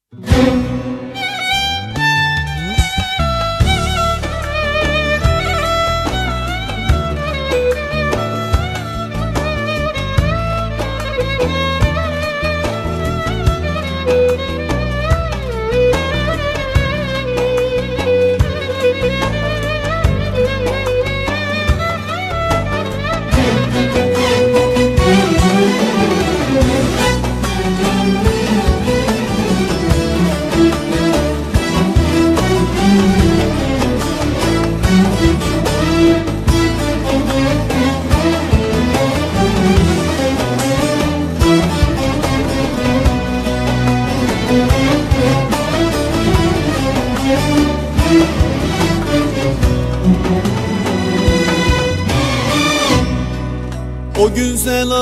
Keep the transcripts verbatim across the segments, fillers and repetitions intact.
O güzel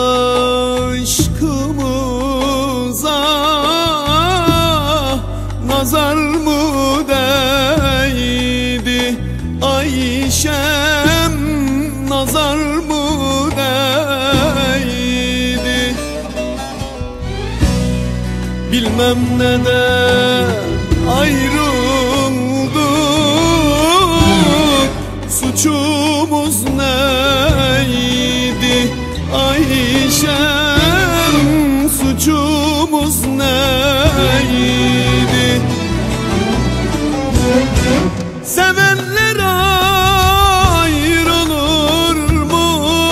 aşkımıza nazar mı değdi Ayşem, nazar mı değdi? Bilmem neden ayrıldık, suçumuz neydi Ayşem, suçumuz neydi? Sevenler ayrılır mı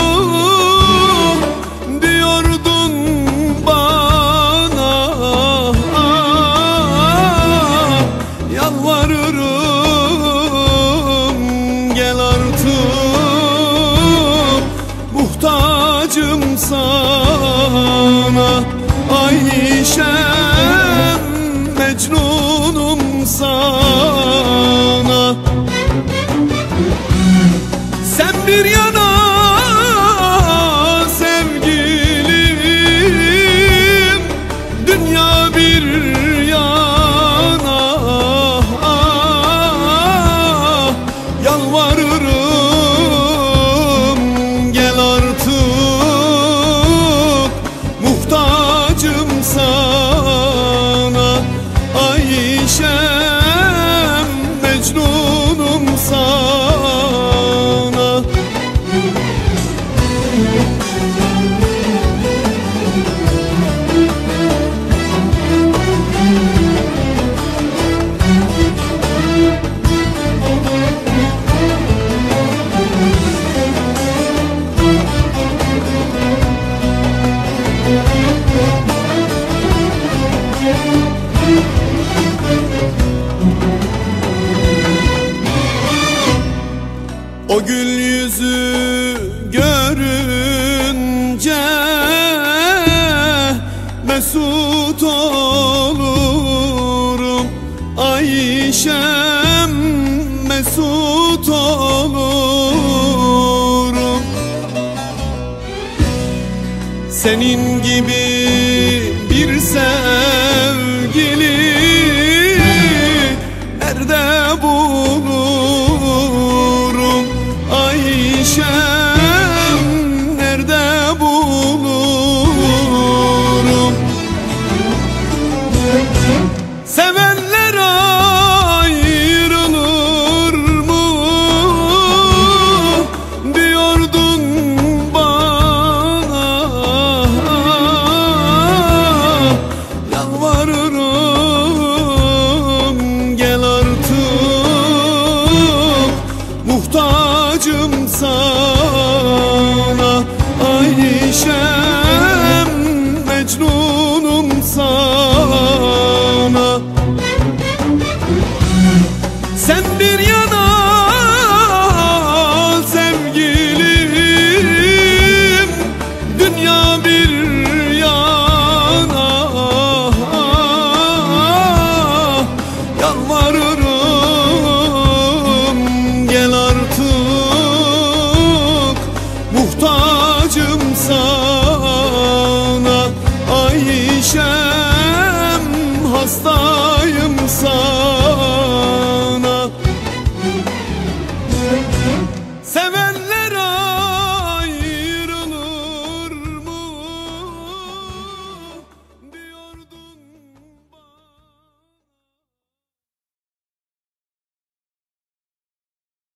diyordun bana, yalvarırım gel artık, muhtacım sana Ayşem, mecnunum sana. Sen bir yana sevgilim, dünya bir yana, yalvarırım gel artık, muhtacım sana Ayşem, mecnunum sana. O gül yüzü görünce mesut olurum Ayşem, mesut olurum. Senin gibi bir sevgili nerede bulurum Ayşem, nerede bulurum? Sevenler ayrılır mı diyordun bana, yalvarırım gel artık, muhtacım sana Ayşem, mecnunum sana. Sen bir yana sevgilim, dünya bir yana, yalvarırım gel artık, muhtacım sana Ayşem, hasta